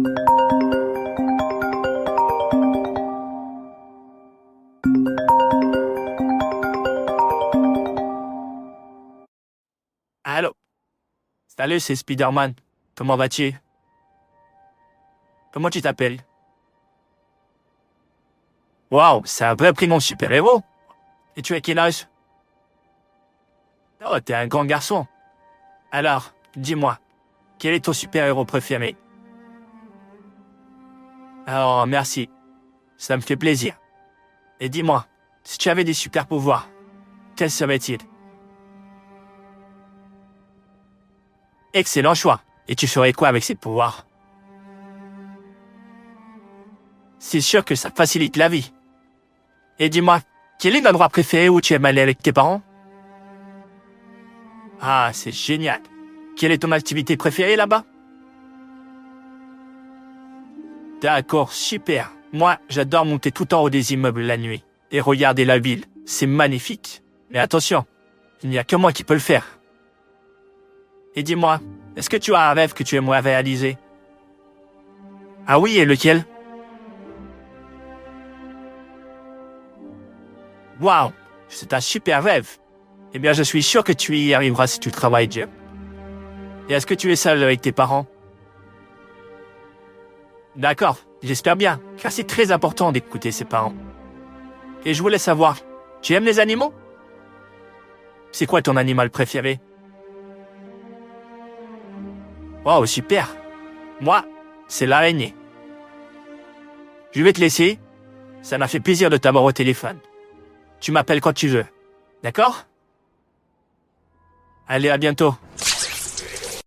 Allô? Salut, c'est Spider-Man. Comment vas-tu? Comment tu t'appelles? Waouh, c'est un vrai prénom super-héros. Et tu as quel âge? Oh, t'es un grand garçon. Alors, dis-moi, quel est ton super-héros préféré? Oh, merci. Ça me fait plaisir. Et dis-moi, si tu avais des super-pouvoirs, quels seraient-ils? Excellent choix. Et tu ferais quoi avec ces pouvoirs? C'est sûr que ça facilite la vie. Et dis-moi, quel est l'endroit préféré où tu aimes aller avec tes parents? Ah, c'est génial. Quelle est ton activité préférée là-bas? D'accord, super. Moi, j'adore monter tout en haut des immeubles la nuit et regarder la ville. C'est magnifique. Mais attention, il n'y a que moi qui peux le faire. Et dis-moi, est-ce que tu as un rêve que tu aimerais réaliser? Ah oui, et lequel? Waouh, c'est un super rêve. Eh bien, je suis sûr que tu y arriveras si tu travailles dur. Et est-ce que tu es seul avec tes parents? D'accord, j'espère bien, car c'est très important d'écouter ses parents. Et je voulais savoir, tu aimes les animaux? C'est quoi ton animal préféré? Waouh, super. Moi, c'est l'araignée. Je vais te laisser. Ça m'a fait plaisir de t'avoir au téléphone. Tu m'appelles quand tu veux. D'accord? Allez, à bientôt.